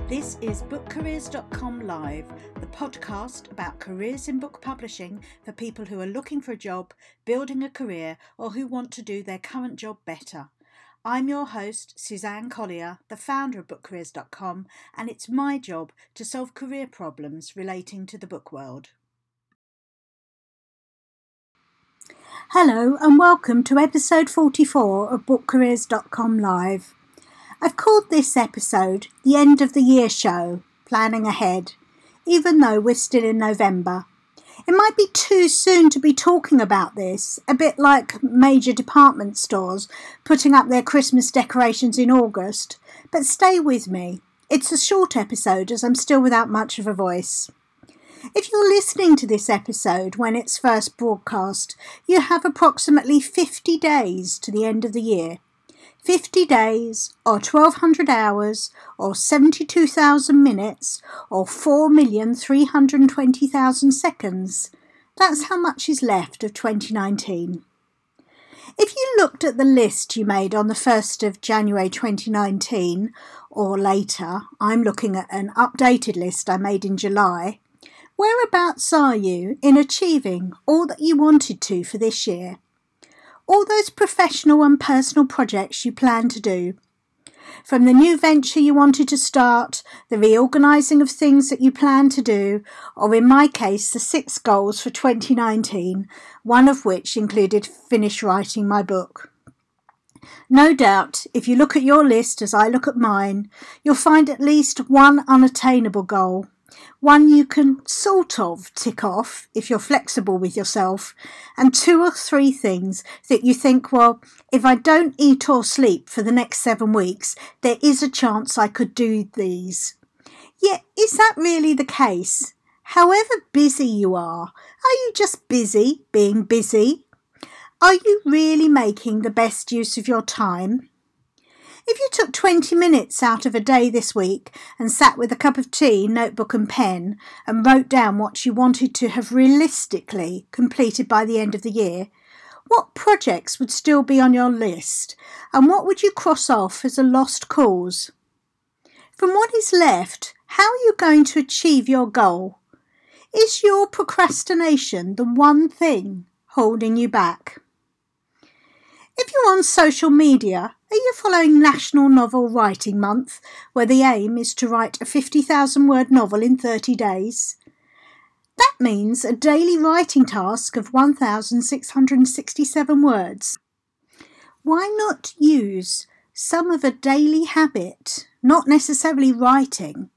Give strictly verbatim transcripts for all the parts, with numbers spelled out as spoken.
This is book careers dot com Live, the podcast about careers in book publishing for people who are looking for a job, building a career, or who want to do their current job better. I'm your host, Suzanne Collier, the founder of book careers dot com, and it's my job to solve career problems relating to the book world. Hello and welcome to episode forty-four of book careers dot com Live. I've called this episode the End of the Year Show, Planning Ahead, even though we're still in November. It might be too soon to be talking about this, a bit like major department stores putting up their Christmas decorations in August, but stay with me. It's a short episode as I'm still without much of a voice. If you're listening to this episode when it's first broadcast, you have approximately fifty days to the end of the year. fifty days, or twelve hundred hours, or seventy-two thousand minutes, or four million three hundred twenty thousand seconds. That's how much is left of twenty nineteen. If you looked at the list you made on the first of January twenty nineteen, or later, I'm looking at an updated list I made in July, whereabouts are you in achieving all that you wanted to for this year? All those professional and personal projects you plan to do. From the new venture you wanted to start, the reorganising of things that you plan to do, or in my case, the six goals for twenty nineteen, one of which included finish writing my book. No doubt, if you look at your list as I look at mine, you'll find at least one unattainable goal. One you can sort of tick off if you're flexible with yourself, and two or three things that you think, well, if I don't eat or sleep for the next seven weeks, there is a chance I could do these. Yet, is that really the case? However busy you are, are you just busy being busy? Are you really making the best use of your time? If you took twenty minutes out of a day this week and sat with a cup of tea, notebook and pen and wrote down what you wanted to have realistically completed by the end of the year, what projects would still be on your list and what would you cross off as a lost cause? From what is left, how are you going to achieve your goal? Is your procrastination the one thing holding you back? If you're on social media, are you following National Novel Writing Month, where the aim is to write a fifty thousand word novel in thirty days? That means a daily writing task of one thousand six hundred sixty-seven words. Why not use some of a daily habit, not necessarily writing,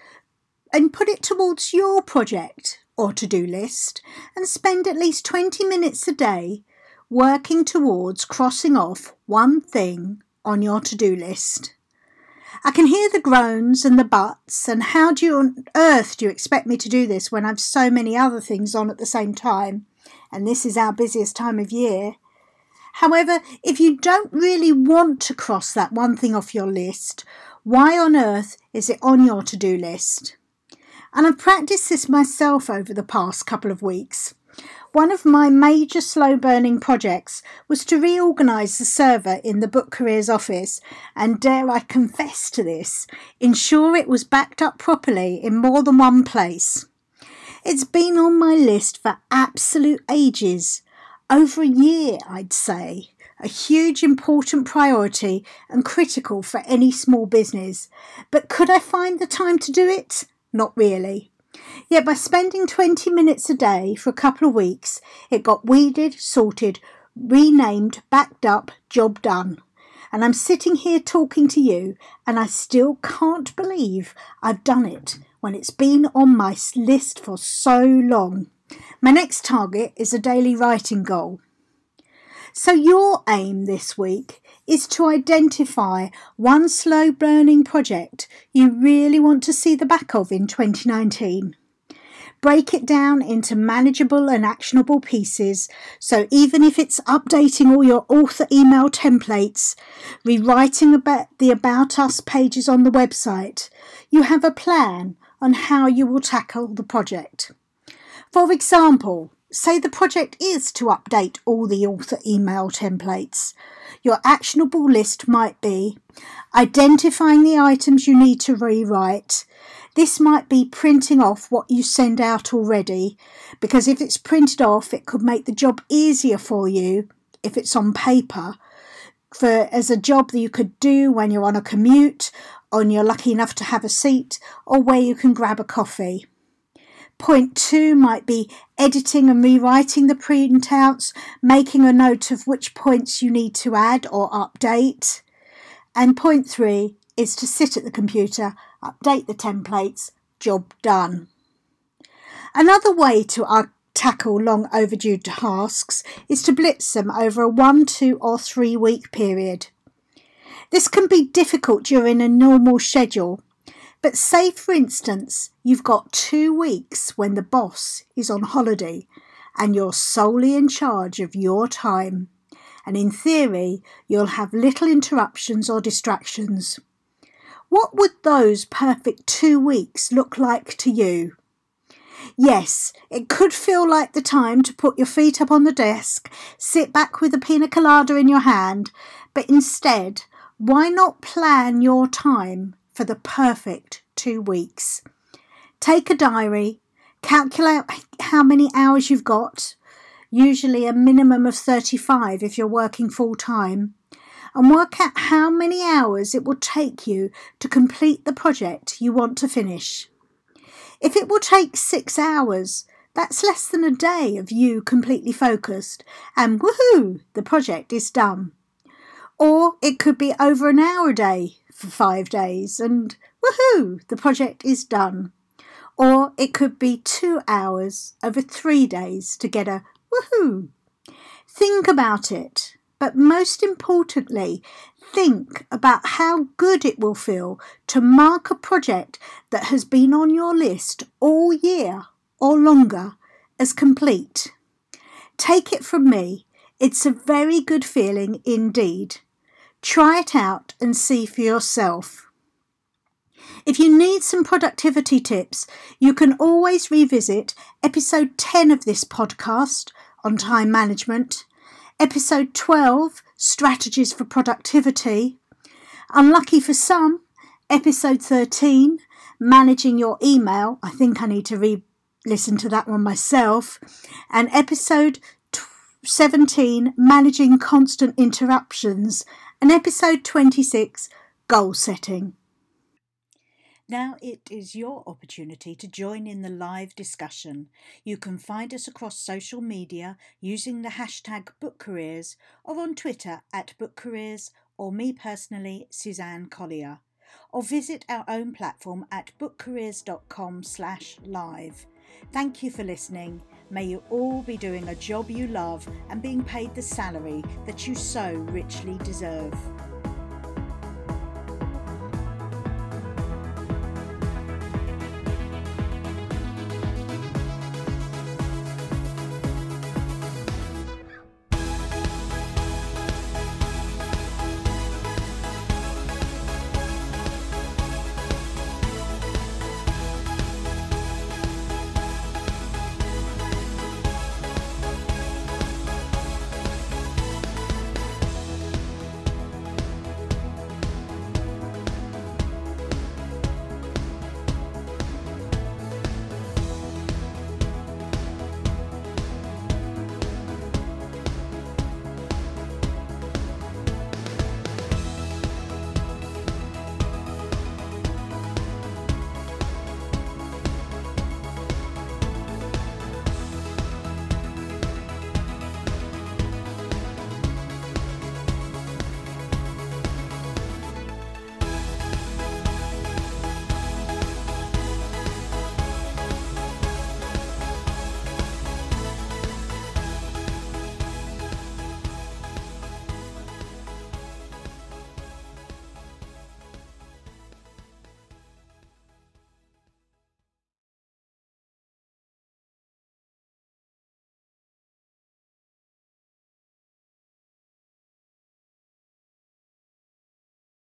and put it towards your project or to-do list and spend at least twenty minutes a day working towards crossing off one thing on your to-do list? I can hear the groans and the buts, and how do you, on earth do you expect me to do this when I've so many other things on at the same time? And this is our busiest time of year. However, if you don't really want to cross that one thing off your list, why on earth is it on your to-do list? And I've practiced this myself over the past couple of weeks. One of my major slow-burning projects was to reorganise the server in the Book Careers office and, dare I confess to this, ensure it was backed up properly in more than one place. It's been on my list for absolute ages, over a year I'd say, a huge important priority and critical for any small business. But could I find the time to do it? Not really. Yet by spending twenty minutes a day for a couple of weeks, it got weeded, sorted, renamed, backed up, job done. And I'm sitting here talking to you and I still can't believe I've done it when it's been on my list for so long. My next target is a daily writing goal. So your aim this week is to identify one slow-burning project you really want to see the back of in twenty nineteen. Break it down into manageable and actionable pieces, so even if it's updating all your author email templates, rewriting about the About Us pages on the website, you have a plan on how you will tackle the project. For example, say the project is to update all the author email templates. Your actionable list might be identifying the items you need to rewrite. This might be printing off what you send out already, because if it's printed off, it could make the job easier for you if it's on paper, for as a job that you could do when you're on a commute, or you're lucky enough to have a seat, or where you can grab a coffee. Point two might be editing and rewriting the printouts, making a note of which points you need to add or update. And point three is to sit at the computer, update the templates, job done. Another way to uh, tackle long overdue tasks is to blitz them over a one, two or three week period. This can be difficult during a normal schedule, but say for instance you've got two weeks when the boss is on holiday and you're solely in charge of your time, and in theory you'll have little interruptions or distractions. What would those perfect two weeks look like to you? Yes, it could feel like the time to put your feet up on the desk, sit back with a pina colada in your hand, but instead, why not plan your time for the perfect two weeks? Take a diary, calculate how many hours you've got, usually a minimum of thirty-five if you're working full time, and work out how many hours it will take you to complete the project you want to finish. If it will take six hours, that's less than a day of you completely focused, and woohoo, the project is done. Or it could be over an hour a day for five days, and woohoo, the project is done. Or it could be two hours over three days to get a woohoo. Think about it, but most importantly, think about how good it will feel to mark a project that has been on your list all year or longer as complete. Take it from me, it's a very good feeling indeed. Try it out and see for yourself. If you need some productivity tips, you can always revisit episode ten of this podcast on time management, episode twelve, strategies for productivity, unlucky for some, episode thirteen, managing your email. I think I need to re-listen to that one myself, and episode seventeen, managing constant interruptions, and episode twenty-six, goal setting. Now it is your opportunity to join in the live discussion. You can find us across social media using the hashtag BookCareers, or on Twitter at BookCareers, or me personally, Suzanne Collier. Or visit our own platform at bookcareers.com slash live. Thank you for listening. May you all be doing a job you love and being paid the salary that you so richly deserve.